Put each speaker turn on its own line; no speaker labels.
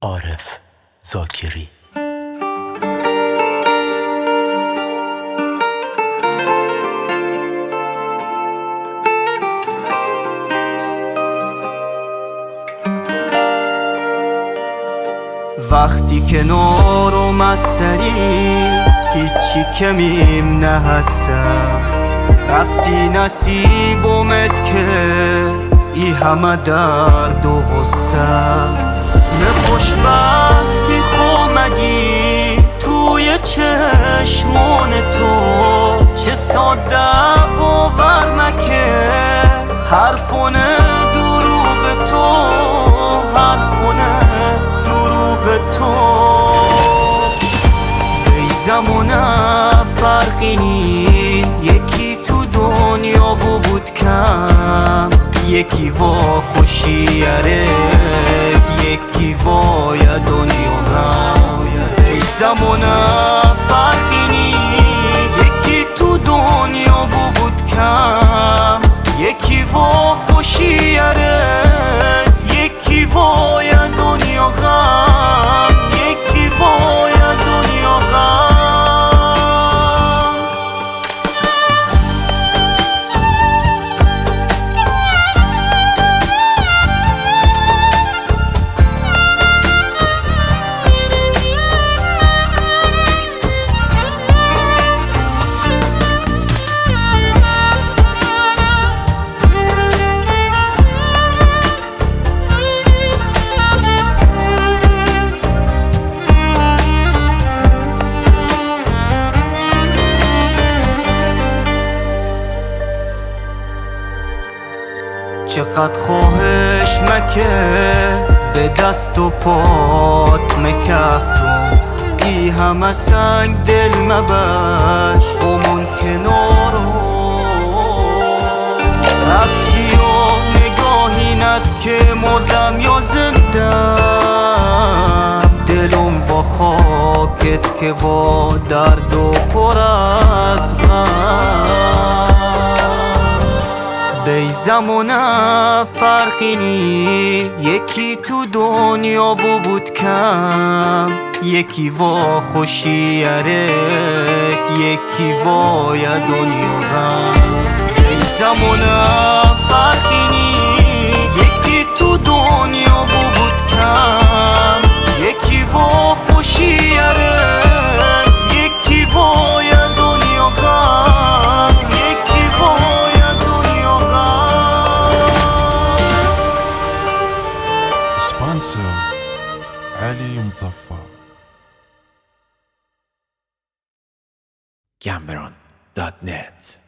عارف ذاکری.
وقتی کنار و مستری هیچی کمیم نه هستم، رفتی نصیبمت که ای همه درد و غصه. نه خوشبختی خومدی توی چشمان تو، چه ساده باور مکه حرفونه دروغ تو، حرفونه دروغ تو. ای زمانه فرقی نی، یکی تو دنیا بود کم، یکی وا خوشی ارد، یکی وای دنیا غم. ای زمانه فرقی نی، یکی تو دنیا بود کم، یکی وا خوشی ارد، یکی وای دنیا غم، یکی وای دنیا غم. چقدر خواهش مکه به دست و پات مکفتم، ای همه سنگ دل مبش همون کنارو. رفتی و نگاهی ند که مردم یا زندم، دلم و خاکت که با درد و پر از غم. به زمانه فرقی نی، یکی تو دنیا بود کم، یکی وا خوشی ارد، یکی وای دنیا غم. به زمانه فرقی نی، یکی تو دنیا بود کم، یکی وا خوشی ارد، یکی وای دنیا غم، یکی وای دنیا غم.
سبونسر علي مظفر.
Cameron.net